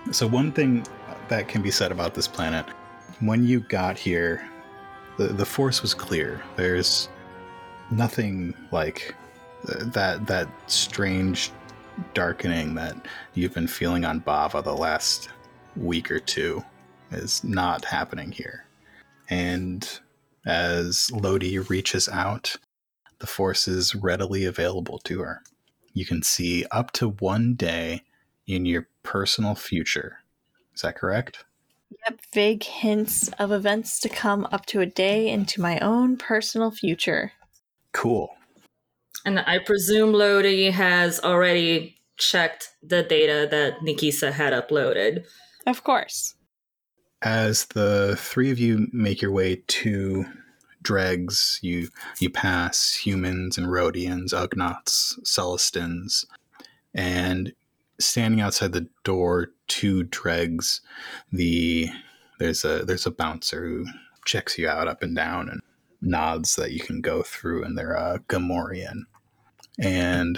So one thing that can be said about this planet, when you got here, the force was clear. There's nothing like that strange darkening that you've been feeling on Bava the last week or two is not happening here. And as Lodi reaches out, the force is readily available to her. You can see up to one day in your personal future. Is that correct? Yep, vague hints of events to come up to a day into my own personal future. Cool. And I presume Lodi has already checked the data that Nikisa had uploaded. Of course. As the three of you make your way to Dregs, you pass humans and Rhodians, Ugnaughts, Celestins, and standing outside the door to Dregs, there's a bouncer who checks you out up and down and nods that you can go through, and they're Gamorrean. And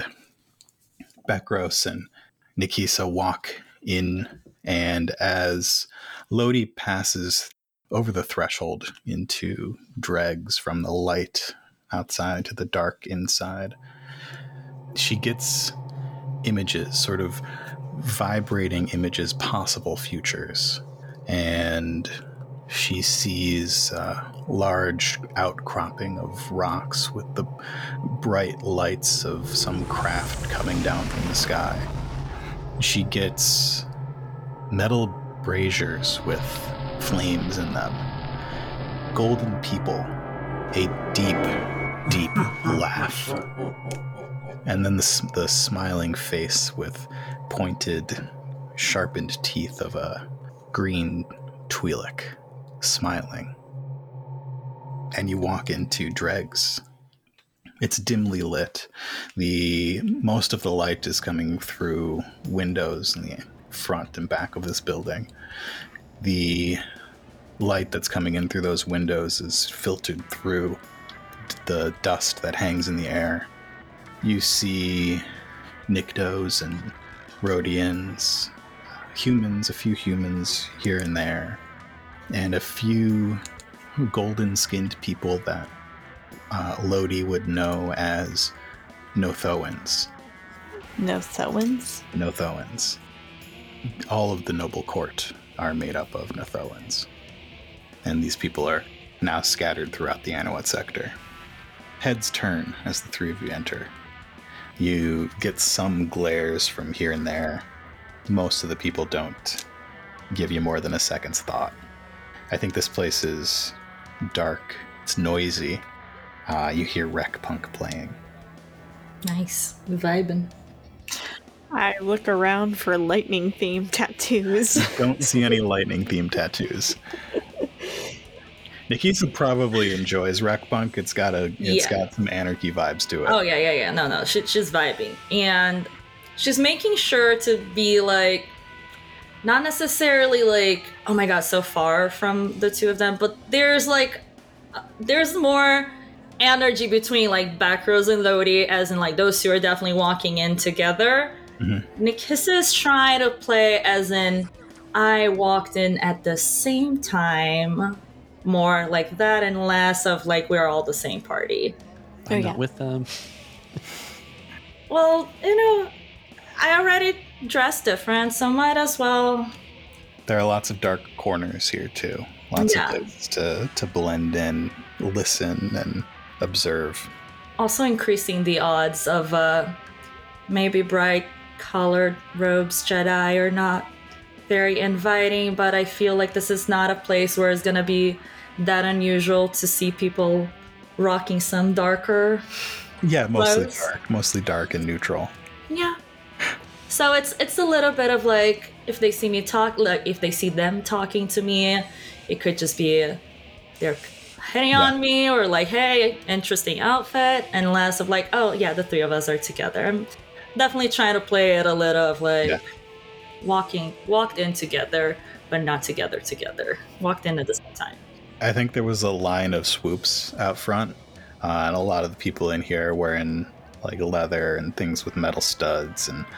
Bekros and Nikisa walk in, and as Lodi passes over the threshold into Dregs from the light outside to the dark inside, she gets images, sort of vibrating images, possible futures. And she sees a large outcropping of rocks with the bright lights of some craft coming down from the sky. She gets metal braziers with flames in them. Golden people, a deep, deep laugh. And then the smiling face with pointed, sharpened teeth of a green Twi'lek smiling. And you walk into Dregs. It's dimly lit. Most of the light is coming through windows in the front and back of this building. The light that's coming in through those windows is filtered through the dust that hangs in the air. You see Nyktos and Rhodians, humans, a few humans here and there, and a few golden-skinned people that Lodi would know as Nothoans. Nothoans? Nothoans. All of the noble court are made up of Nothoans. And these people are now scattered throughout the Anawat sector. Heads turn as the three of you enter. You get some glares from here and there. Most of the people don't give you more than a second's thought. I think this place is dark. It's noisy. You hear rec punk playing. Nice. Vibing. I look around for lightning-themed tattoos. Don't see any lightning-themed tattoos. Nikisa probably enjoys rec punk. It's got some anarchy vibes to it. Oh yeah. No. She's vibing, and she's making sure to be like, not necessarily like, oh my god, so far from the two of them, but there's more energy between like Bekros and Lodi, as in like those two are definitely walking in together. Mm-hmm. Nikisa is trying to play as in, I walked in at the same time. More like that and less of like we're all the same party. I'm not with them. Well, I already dressed different, so might as well. There are lots of dark corners here too. Lots of places to blend in, listen, and observe. Also increasing the odds of maybe bright colored robes Jedi are not very inviting, but I feel like this is not a place where it's gonna be that unusual to see people rocking some darker mostly dark and neutral. Yeah. So it's a little bit of like, if they see me talk, like if they see them talking to me, it could just be they're hitting on me, or like, hey, interesting outfit, and less of like, oh yeah, the three of us are together. I'm definitely trying to play it a little of like walked in together, but not together. Walked in at the same time. I think there was a line of swoops out front, and a lot of the people in here are wearing like leather and things with metal studs, and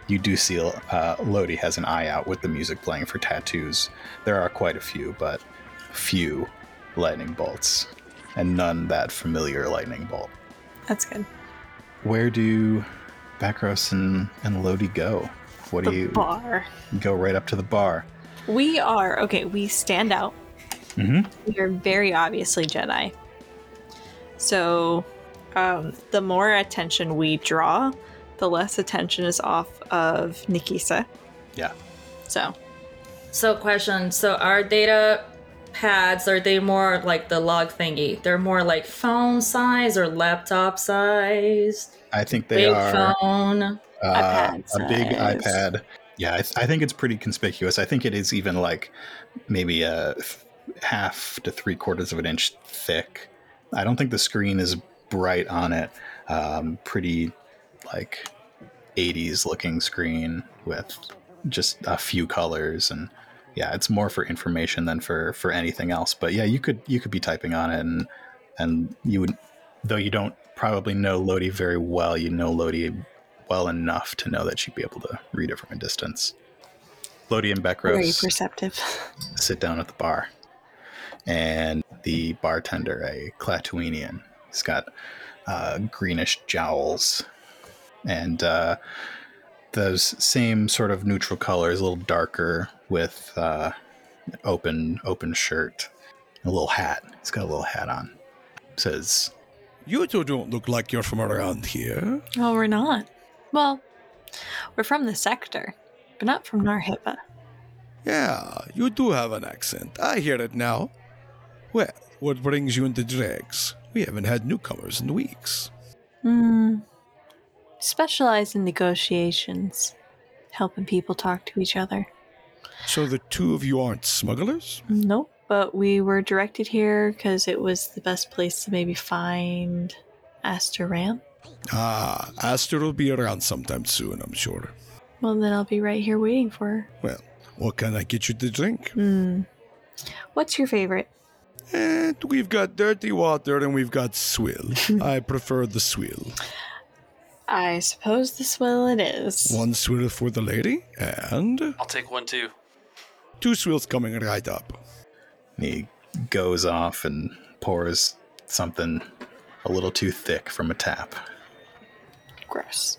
you do see Lodi has an eye out with the music playing for tattoos. There are quite a few, but few lightning bolts, and none that familiar lightning bolt. That's good. Where do Bakros and Lodi go? What do The you bar. go right up to the bar? We stand out. Mm-hmm. We are very obviously Jedi. So, the more attention we draw, the less attention is off of Nikisa. Yeah. So question, so our data pads, are they more like the log thingy? They're more like phone size or laptop size? I think they Big are phone. iPad a big size. iPad. Yeah, I think it's pretty conspicuous. I think it is even like maybe a half to 3/4 of an inch thick. I don't think the screen is bright on it. Pretty like 80s looking screen with just a few colors, and yeah, it's more for information than for anything else. But yeah, you could be typing on it, and you would, though you don't probably know Lodi very well, you know Lodi well enough to know that she'd be able to read it from a distance. Lodi and Very Bekros perceptive. sit down at the bar, and the bartender, a Klatooinian, he's got greenish jowls and those same sort of neutral colors, a little darker, with open shirt, a little hat. He's got a little hat on. Says, You two don't look like you're from around here. Oh, we're not. Well, we're from the sector, but not from Narhipa. Yeah, you do have an accent. I hear it now. Well, what brings you into Dregs? We haven't had newcomers in weeks. Specialize in negotiations, helping people talk to each other. So the two of you aren't smugglers? Nope, but we were directed here because it was the best place to maybe find Aster Ram. Ah, Aster will be around sometime soon, I'm sure. Well, then I'll be right here waiting for her. Well, what can I get you to drink? What's your favorite? We've got dirty water and we've got swill. I prefer the swill. I suppose the swill it is. One swill for the lady, and I'll take one too. 2 swills coming right up. he goes off and pours something a little too thick from a tap. Gross.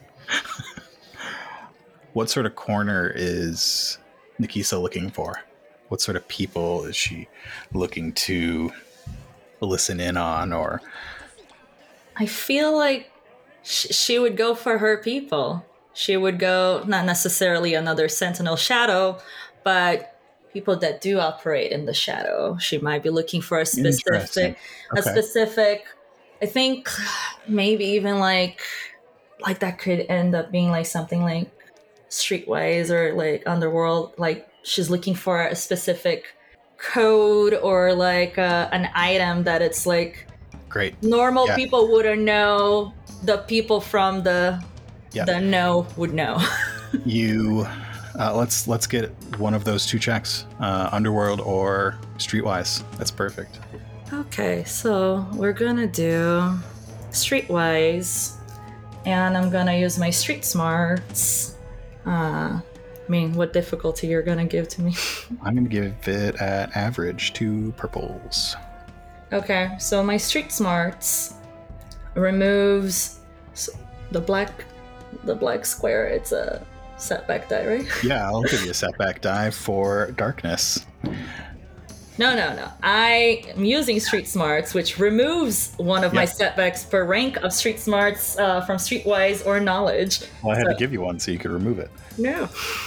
What sort of corner is Nikisa looking for? What sort of people is she looking to listen in on? Or I feel like she would go for her people. She would go, not necessarily another Sentinel Shadow, but people that do operate in the shadow. She might be looking for a Interesting. specific, I think maybe even like that could end up being like something like Streetwise or like Underworld. Like she's looking for a specific code or like an item that it's like great. normal Yeah. people wouldn't know. The people from the know would know. You let's get one of those 2 checks, Underworld or Streetwise. That's perfect. Okay, so we're gonna do Streetwise, and I'm gonna use my Street Smarts. I mean, what difficulty you're gonna give to me? I'm gonna give it at average 2 purples. Okay, so my Street Smarts removes the black square. It's a setback die, right? Yeah, I'll give you a setback die for darkness. No. I am using Street Smarts, which removes one of my setbacks per rank of Street Smarts from Streetwise or Knowledge. Well, I had to give you one so you could remove it. No.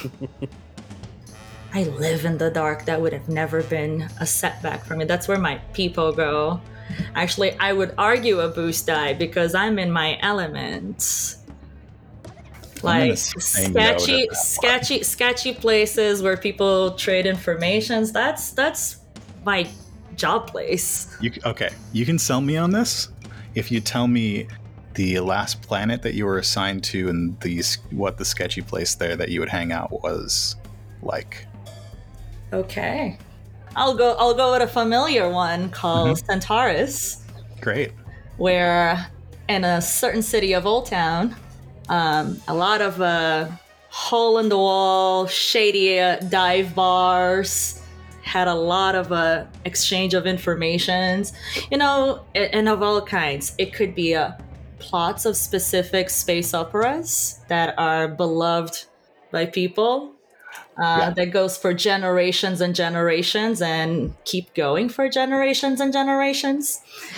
I live in the dark. That would have never been a setback for me. That's where my people go. Actually, I would argue a boost die because I'm in my element. I'm gonna Like say no to that sketchy places where people trade informations. That's my job place. Okay, you can sell me on this if you tell me the last planet that you were assigned to and what the sketchy place there that you would hang out was like. Okay. I'll go with a familiar one called Centaurus, Great. where in a certain city of Old Town, a lot of hole in the wall, shady dive bars. Had a lot of exchange of informations, and of all kinds. It could be plots of specific space operas that are beloved by people. That goes for generations and generations and keep going for generations and generations.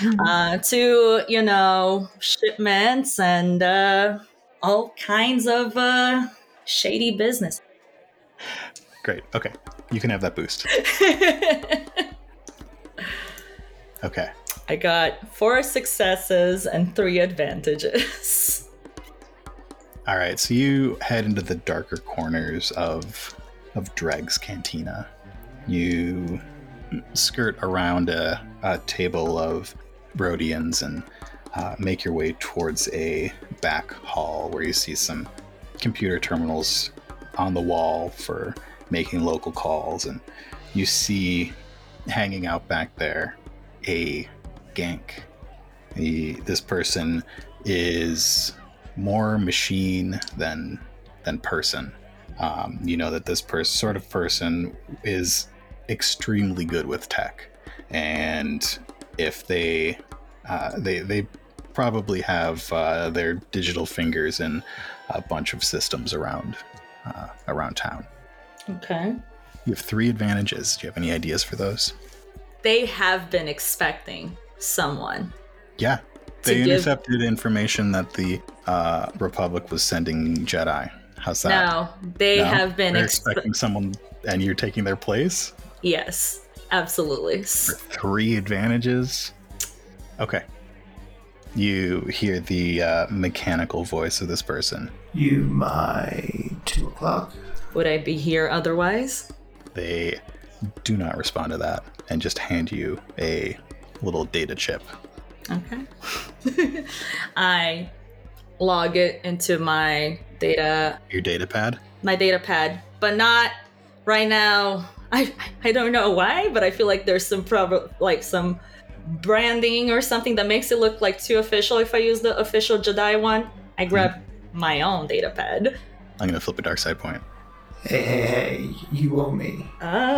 To shipments and all kinds of shady business. Great. Okay. You can have that boost. Okay. I got 4 successes and 3 advantages. All right. So you head into the darker corners of Dreg's Cantina. You skirt around a table of Rhodians and make your way towards a back hall where you see some computer terminals on the wall for making local calls, and you see hanging out back there a gank. This person is more machine than person. You know that this sort of person is extremely good with tech, and if they probably have their digital fingers in a bunch of systems around town. Okay. You have 3 advantages. Do you have any ideas for those? They have been expecting someone. Yeah. They intercepted information that the Republic was sending Jedi. How's that? No, they have been expecting someone, and you're taking their place? Yes, absolutely. For 3 advantages? Okay. You hear the mechanical voice of this person. You my 2 o'clock? Would I be here otherwise? They do not respond to that and just hand you a little data chip. Okay. I log it into my data. Your data pad? My data pad, but not right now. I don't know why, but I feel like there's some some branding or something that makes it look like too official. If I use the official Jedi one, I grab my own data pad. I'm gonna flip a dark side point. Hey, you owe me.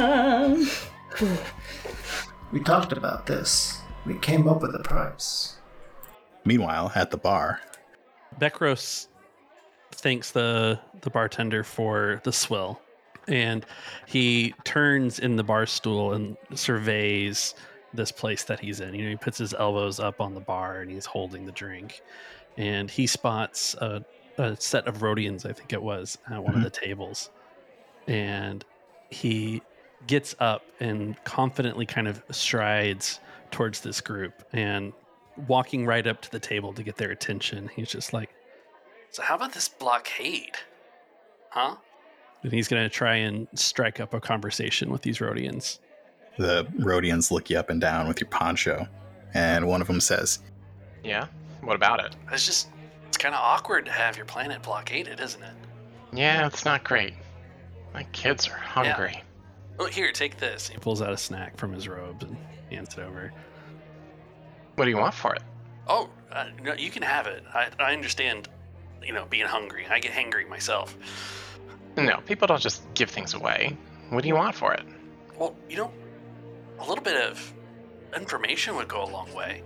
We talked about this. We came up with a price. Meanwhile, at the bar, Bekros thanks the bartender for the swill, and he turns in the bar stool and surveys this place that he's in. He puts his elbows up on the bar and he's holding the drink, and he spots a set of Rhodians, I think it was, at one of the tables, and he gets up and confidently kind of strides towards this group, and walking right up to the table to get their attention, he's just like, "So how about this blockade? Huh?" And he's going to try and strike up a conversation with these Rhodians. The Rhodians look you up and down with your poncho, and one of them says, "Yeah? What about it?" It's kind of awkward to have your planet blockaded, isn't it? Yeah, it's not great. My kids are hungry. Yeah. Well, here, take this. He pulls out a snack from his robes and hands it over. What do you want for it? Oh, no, you can have it. I understand, being hungry. I get hangry myself. No, people don't just give things away. What do you want for it? Well, a little bit of information would go a long way.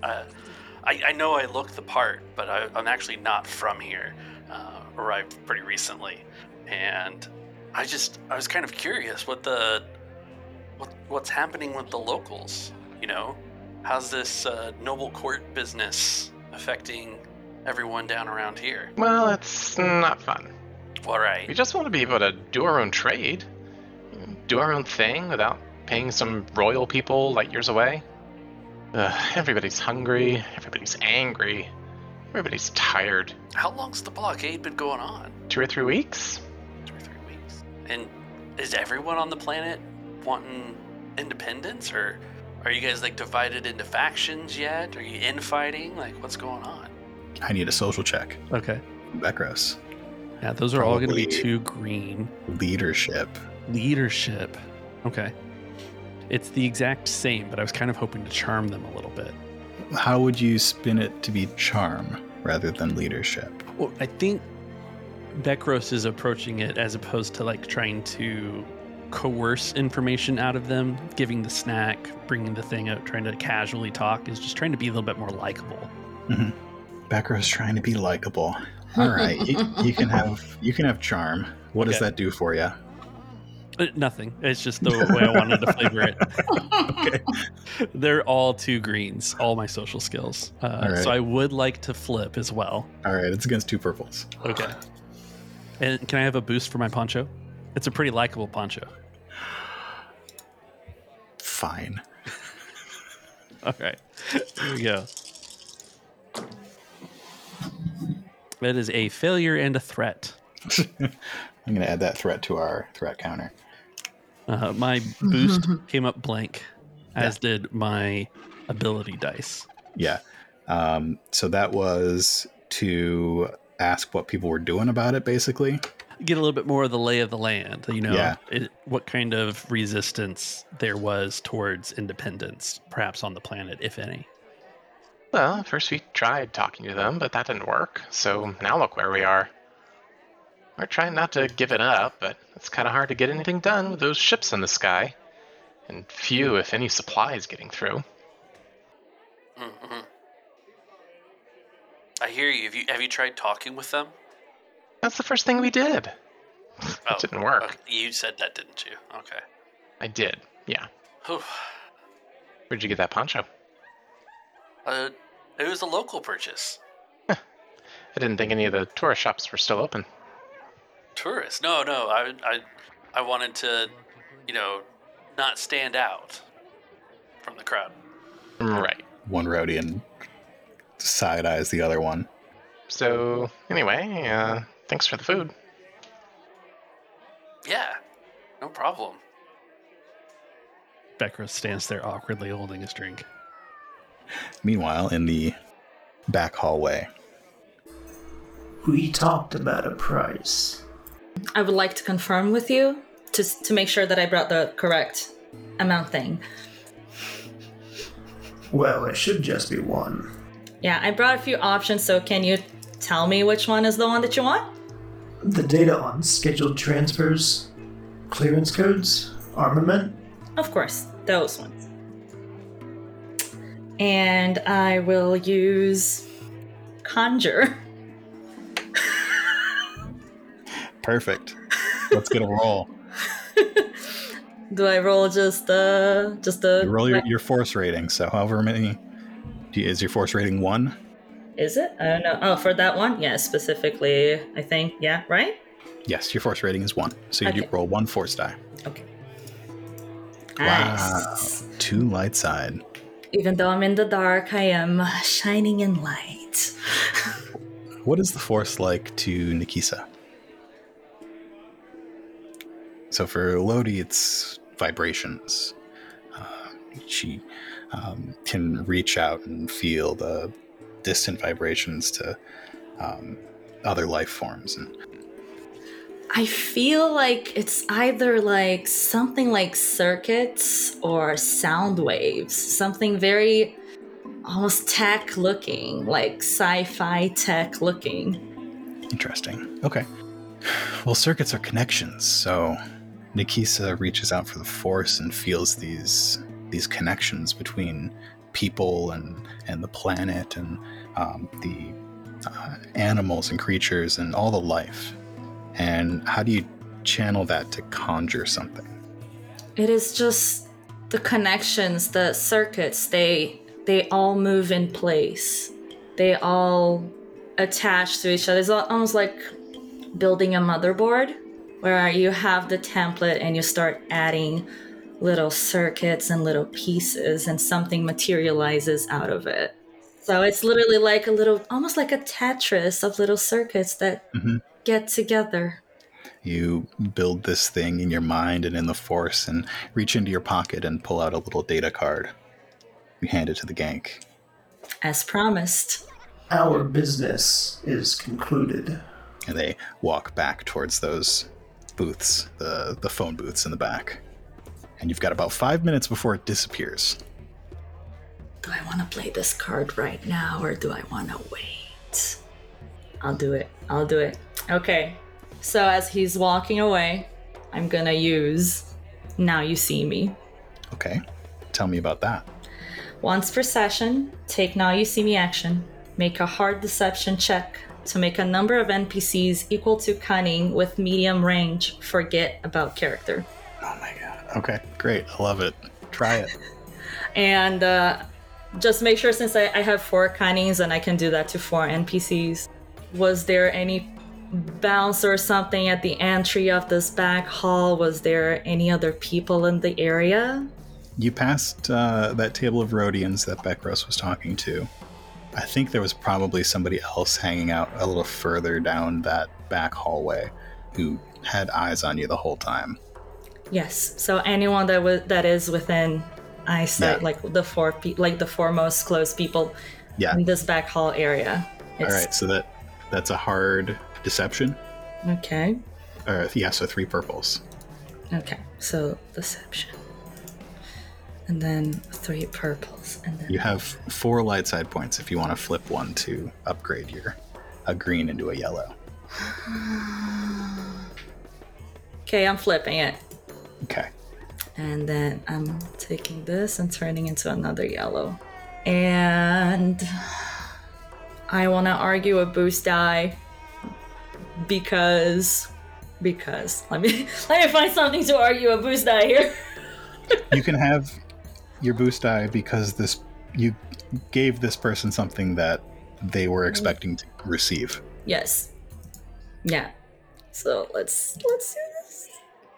I know I look the part, but I'm actually not from here. Arrived pretty recently, and I was kind of curious what's happening with the locals. How's this noble court business affecting everyone down around here? Well, it's not fun. All right. We just want to be able to do our own trade, do our own thing without paying some royal people light years away. Everybody's hungry, everybody's angry, everybody's tired. How long's the blockade been going on? 2 or 3 weeks? 2 or 3 weeks. And is everyone on the planet wanting independence, or are you guys divided into factions yet? Are you infighting? What's going on? I need a social check. Okay. Bekros. Yeah, those are all going to be Probably 2 green. Leadership. Okay. It's the exact same, but I was kind of hoping to charm them a little bit. How would you spin it to be charm rather than leadership? Well, I think Bekros is approaching it as opposed to like trying to coerce information out of them, giving the snack, bringing the thing out, trying to casually talk, is just trying to be a little bit more likable. Mm-hmm. Becker's trying to be likable. All right, you can have charm. What does that do for you? Nothing. It's just the way I wanted to flavor it. Okay. They're all 2 greens, all my social skills. right. So I would like to flip as well. All right, it's against 2 purples. Okay. And can I have a boost for my poncho? It's a pretty likable poncho. Fine. All right. Here we go. That is a failure and a threat. I'm going to add that threat to our threat counter. My boost came up blank, as did my ability dice. Yeah. So that was to ask what people were doing about it, basically. Get a little bit more of the lay of the land, Yeah. What kind of resistance there was towards independence, perhaps on the planet, if any. Well, first we tried talking to them, but that didn't work. So now look where we are. We're trying not to give it up, but it's kind of hard to get anything done with those ships in the sky. And few, if any, supplies getting through. Mm-hmm. I hear you. Have you tried talking with them? That's the first thing we did. It didn't work. Okay. You said that, didn't you? Okay. I did, yeah. Whew. Where'd you get that poncho? It was a local purchase. I didn't think any of the tourist shops were still open. Tourists? No. I wanted to, not stand out from the crowd. Right. One Rhodian side-eyes the other one. So, anyway, thanks for the food. Yeah, no problem. Bekros stands there awkwardly holding his drink. Meanwhile, in the back hallway. We talked about a price. I would like to confirm with you to make sure that I brought the correct amount thing. Well, it should just be one. Yeah, I brought a few options, so can you tell me which one is the one that you want? The data on scheduled transfers, clearance codes, armament. Of course, those ones. And I will use Conjure. Perfect. Let's get a roll. Do I roll just a? You roll your force rating, so however many... Is your force rating 1? Is it? I don't know. Oh, for that one? Yeah, specifically, I think. Yeah, right? Yes, your force rating is 1. So you Okay. roll 1 force die. Okay. Wow. Nice. 2 light side. Even though I'm in the dark, I am shining in light. What is the force like to Nikisa? So for Lodi, it's vibrations. She can reach out and feel the distant vibrations to other life forms. And I feel like it's either like something like circuits or sound waves. Something very almost tech looking, like sci-fi tech looking. interesting. Okay. Well, circuits are connections, so Nikisa reaches out for the force and feels these connections between people and the planet and the animals and creatures and all the life. And how do you channel that to conjure something? It is just the connections, the circuits, they all move in place. They all attach to each other. It's almost like building a motherboard where you have the template and you start adding little circuits and little pieces and something materializes out of it. So it's literally like almost like a Tetris of little circuits that get together. You build this thing in your mind and in the force and reach into your pocket and pull out a little data card. You hand it to the gank. As promised. Our business is concluded. And they walk back towards those booths, the phone booths in the back. And you've got about 5 minutes before it disappears. Do I want to play this card right now or do I want to wait? I'll do it. Okay. So as he's walking away, I'm gonna use Now You See Me. Okay. Tell me about that. Once per session, take Now You See Me action. Make a hard deception check to make a number of NPCs equal to cunning with medium range. Forget about character. Oh my god. Okay, great. I love it. Try it. And just make sure, since I have 4 cunnings and I can do that to 4 NPCs, was there any bounce or something at the entry of this back hall? Was there any other people in the area? You passed that table of Rhodians that Bekros was talking to. I think there was probably somebody else hanging out a little further down that back hallway who had eyes on you the whole time. Yes. So anyone that is within eyesight, Yeah. like the 4 most close people Yeah. in this back hall area. All right, so that's a hard deception. Okay. So 3 purples. Okay. So deception. And then 3 purples. And then You have 4 light side points if you want to flip one to upgrade a green into a yellow. Okay, I'm flipping it. Okay. And then I'm taking this and turning into another yellow. And I want to argue a boost die because let me find something to argue a boost die here. You can have your boost die because you gave this person something that they were expecting to receive. Yes. Yeah. So let's do this.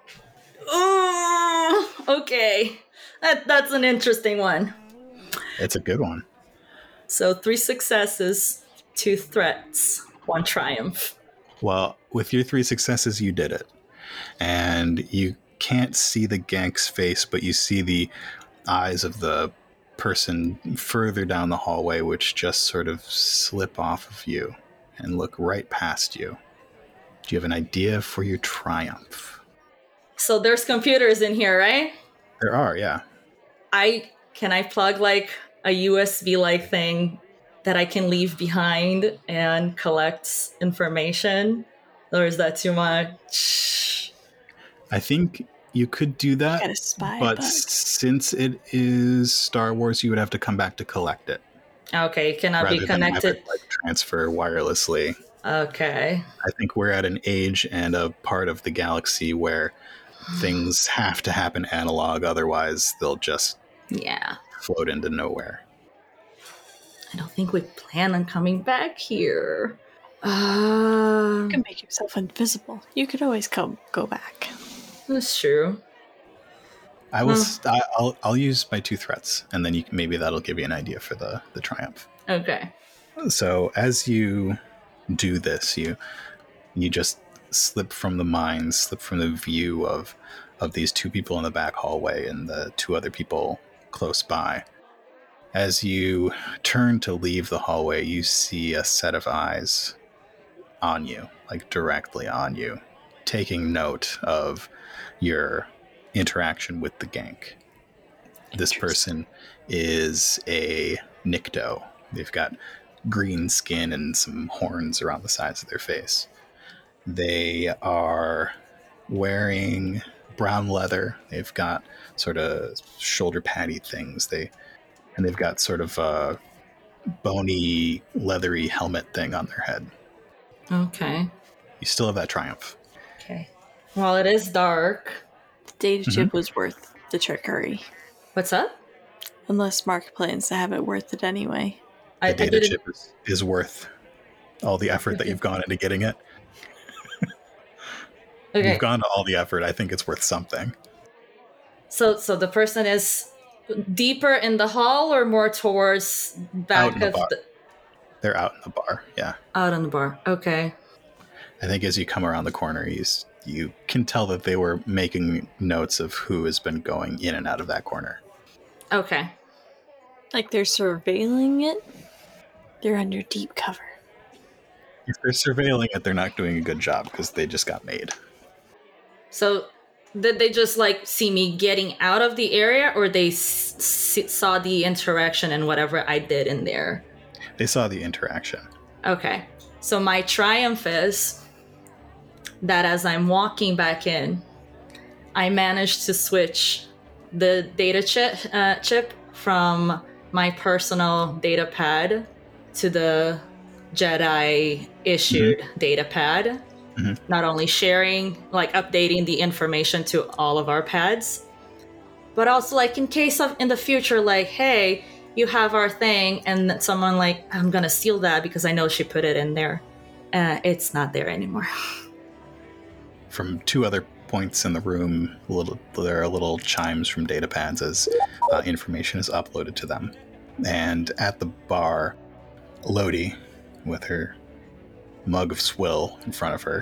Oh, okay. That's an interesting one. It's a good one. So 3 successes, 2 threats, 1 triumph. Well, with your 3 successes, you did it. And you can't see the gank's face, but you see the eyes of the person further down the hallway, which just sort of slip off of you and look right past you. Do you have an idea for your triumph? So there's computers in here, right? There are, yeah. Can I plug like a USB like thing that I can leave behind and collect information? Or is that too much? I think you could do that, Got a spy but bug. since it is Star Wars, you would have to come back to collect it. Okay, it cannot be rather than have connected. it, like, transfer wirelessly. Okay. I think we're at an age and a part of the galaxy where things have to happen analog, otherwise they'll just Yeah. float into nowhere. I don't think we plan on coming back here. You can make yourself invisible. You could always go back. That's true. I'll use my 2 threats, and then maybe that'll give you an idea for the triumph. Okay. So as you do this, you just slip from the mind, slip from the view of these 2 people in the back hallway and the 2 other people close by. As you turn to leave the hallway, you see a set of eyes on you, like directly on you, taking note of your interaction with the gank. This person is a Nikto. They've got green skin and some horns around the sides of their face. They are wearing brown leather. They've got sort of shoulder paddy things. And they've got sort of a bony, leathery helmet thing on their head. Okay. You still have that triumph. Okay. Well, it is dark. The data chip was worth the trickery. What's up? Unless Mark plans to have it worth it anyway. The data chip is worth all the effort that you've gone into getting it. Okay. You've gone to all the effort. I think it's worth something. So the person is deeper in the hall or more towards back Out in the of bar. the They're out in the bar, yeah. out on the bar. Okay. I think as you come around the corner, you can tell that they were making notes of who has been going in and out of that corner. Okay. Like they're surveilling it? They're under deep cover. If they're surveilling it, they're not doing a good job because they just got made. So did they just like see me getting out of the area, or they saw the interaction and whatever I did in there? They saw the interaction. Okay. So my triumph is that as I'm walking back in, I managed to switch the data chip from my personal data pad to the Jedi issued data pad. Not only sharing, like updating the information to all of our pads, but also like in case of in the future, like, hey, you have our thing, and someone like, I'm gonna steal that because I know she put it in there. It's not there anymore. From two other points in the room, there are little chimes from data pads as information is uploaded to them. And at the bar, Lodi, with her mug of swill in front of her,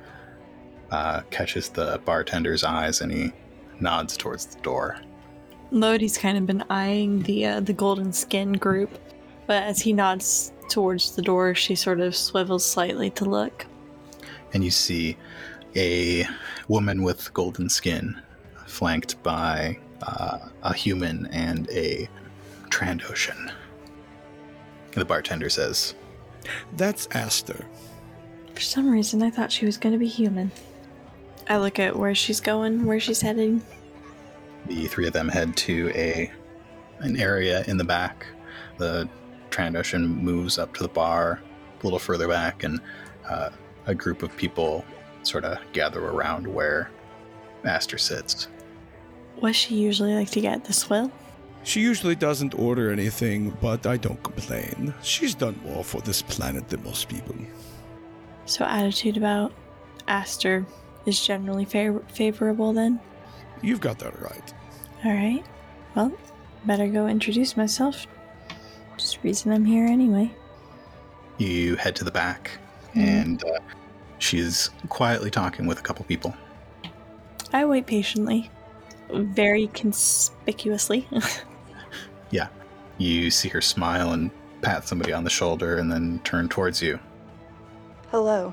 catches the bartender's eyes, and he nods towards the door. Lodi's kind of been eyeing the golden skin group, but as he nods towards the door, she sort of swivels slightly to look. And you see a woman with golden skin, flanked by a human and a Trandoshan. The bartender says, That's Aster. For some reason, I thought she was going to be human. I look at where she's going, where she's heading. The three of them head to an area in the back. The Trandoshan moves up to the bar a little further back, and a group of people sort of gather around where Aster sits. What she usually like to get, the swill? She usually doesn't order anything, but I don't complain. She's done more for this planet than most people. So attitude about Aster is generally favorable then? You've got that right. Alright. Well, better go introduce myself. Just the reason I'm here anyway. You head to the back, and she's quietly talking with a couple people. I wait patiently. Very conspicuously. Yeah. You see her smile and pat somebody on the shoulder and then turn towards you. Hello.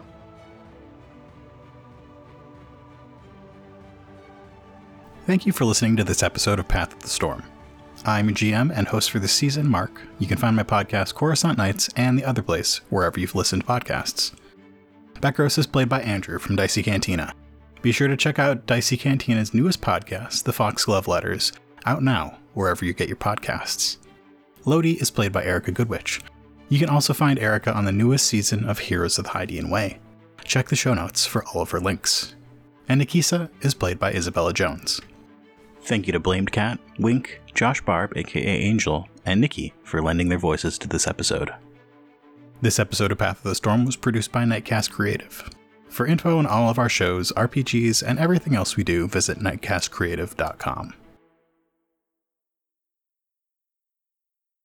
Thank you for listening to this episode of Path of the Storm. I'm your GM and host for this season, Mark. You can find my podcast, Coruscant Nights, and The Other Place, wherever you've listened to podcasts. Bekros is played by Andrew from Dicey Cantina. Be sure to check out Dicey Cantina's newest podcast, The Foxglove Letters, out now, wherever you get your podcasts. Lodi is played by Erica Goodwitch. You can also find Erica on the newest season of Heroes of the Hydean Way. Check the show notes for all of her links. And Nikisa is played by Isabella Jones. Thank you to Blamed Cat, Wink, Josh Barb, aka Angel, and Nikki for lending their voices to this episode. This episode of Path of the Storm was produced by Nightcast Creative. For info on all of our shows, RPGs, and everything else we do, visit nightcastcreative.com.